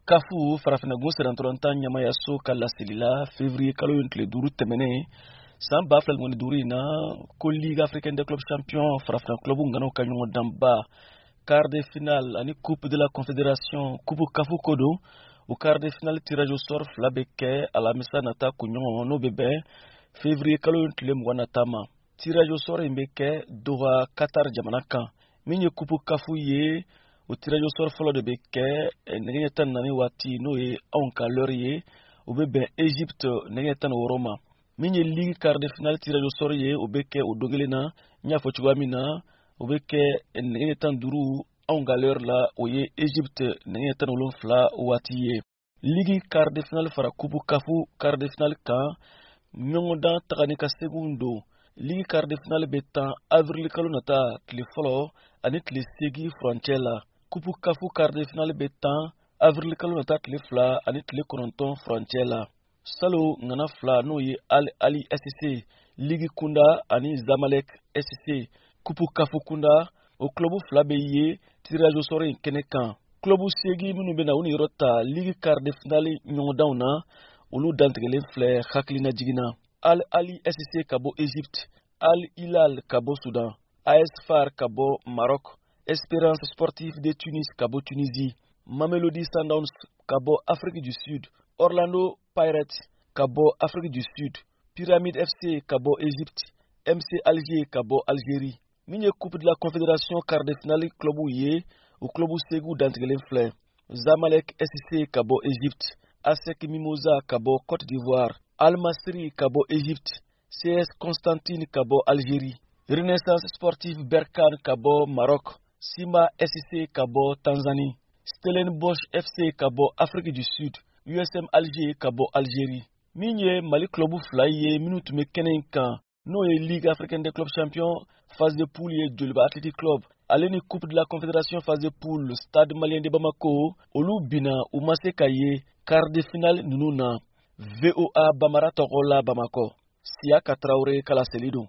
Kafu farafinagun serantoronta nyamayaso kala selila février kalo yontle duru temene san ba fila ngoni duru ina ko Ligue africaine des clubs champions farafina club ngano kanyongo damba quart de finale ani coupe de la confédération coupe kafu kodo au quart de finale tirage au sort fla beke ala misa nata kunyongo no bebe février kalo yontle mwana tama tirage au sort imbeke Doha Qatar jamanaka minye coupe kafu ye o tirage au sort fɔlɔ de bɛ kɛ nɛgɛ tan naani waati n'o ye anw ka l'heure ye o bɛ bɛn Egypte nɛgɛ tan ni wɔɔrɔ ma min ye ligue quart de finale tirage au sort ye o bɛ kɛ o don kelen na n y'a fɔ cogoya min na o bɛ kɛ nɛgɛ tan duuru anw ka l'heure la o ye Egypte nɛgɛ tan ni wolonfila waati ye ligue quart de finale fara coupe kafu quart de finale kan ɲɔgɔndan tagani ka seginw don ligue quart de finale bɛ tan avril kalo nata tile fɔlɔ ani tile segi furancɛ la coupe kafu quart de finale bɛ tan avril kalo nata tile fila ani tile kɔnɔntɔn furancɛ la salo ŋana fila n'o ye Al Ahly SC ligue kunda ani Zamalek SC coupe kafu kunda o club fila bɛ ye tirage au sort in kɛnɛ kan club segi minnu bɛ na u ni yɔrɔ ta ligue quart de finale ɲɔgɔndanw na olu dantigɛlen filɛ hakilina jiginna Al Ahly SC ka bɔ Egypte Al Hilal ka bɔ Sudan AS FAR ka bɔ Maroc Espérance Sportive de Tunis ka bɔ Tunisie Mamelodi Sundowns ka bɔ Afrique du Sud Orlando Pirates ka bɔ Afrique du Sud Pyramide FC ka bɔ Egypte MC Alger ka bɔ Algérie min ye coupe de la confédération quart de finale club ye o club segu dantigɛlen filɛ Zamalek SC ka bɔ Egypte ASEC Mimosa ka bɔ Côte d'Ivoire Al Masry ka bɔ Egypte CS Constantine ka bɔ Algérie Renaissance Sportive Berkane ka bɔ Maroc Simba SC ka bɔ Tanzanie Stellenbosch FC ka bɔ Afrique du Sud USM Alger ka bɔ Algérie min ye Mali club fila ye minnu tun bɛ kɛnɛ in kan n'o ye Ligue africaine des clubs champions phase de poule ye Joliba Athletic Club ale ni coupe de la confédération phase de poule Stade Malien de Bamako olu bina u ma se ka ye quart de finale ninnu na VOA Bambara tɔgɔ la Bamako Siaka Traoré kala seli don